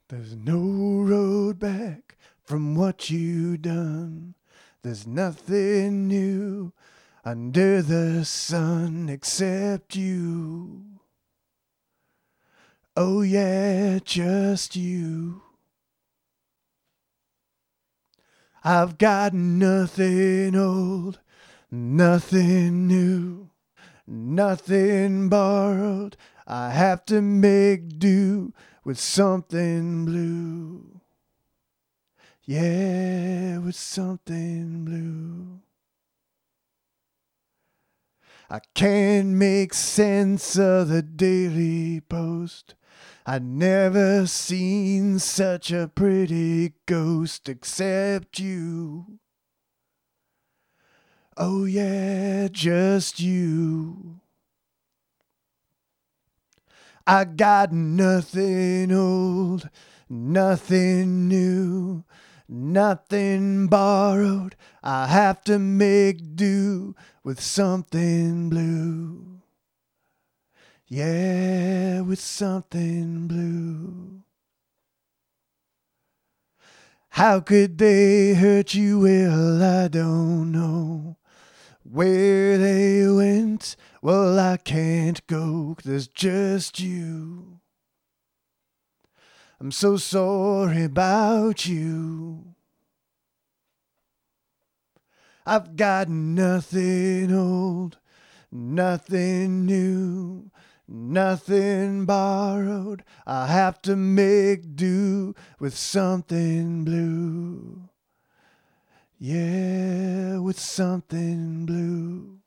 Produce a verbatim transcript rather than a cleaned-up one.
There's no road back from what you done. There's nothing new under the sun except you. Oh yeah, just you. I've got nothing old, nothing new, nothing borrowed. I have to make do with something blue. Yeah, with something blue. I can't make sense of the Daily Post. I never seen such a pretty ghost except you. Oh yeah, just you. I got nothing old, nothing new, nothing borrowed. I have to make do with something blue. Yeah, with something blue. How could they hurt you? Well, I don't know. Where they went, well, I can't go. There's just you. I'm so sorry about you. I've got nothing old, nothing new, nothing borrowed. I have to make do with something blue. Yeah, with something blue.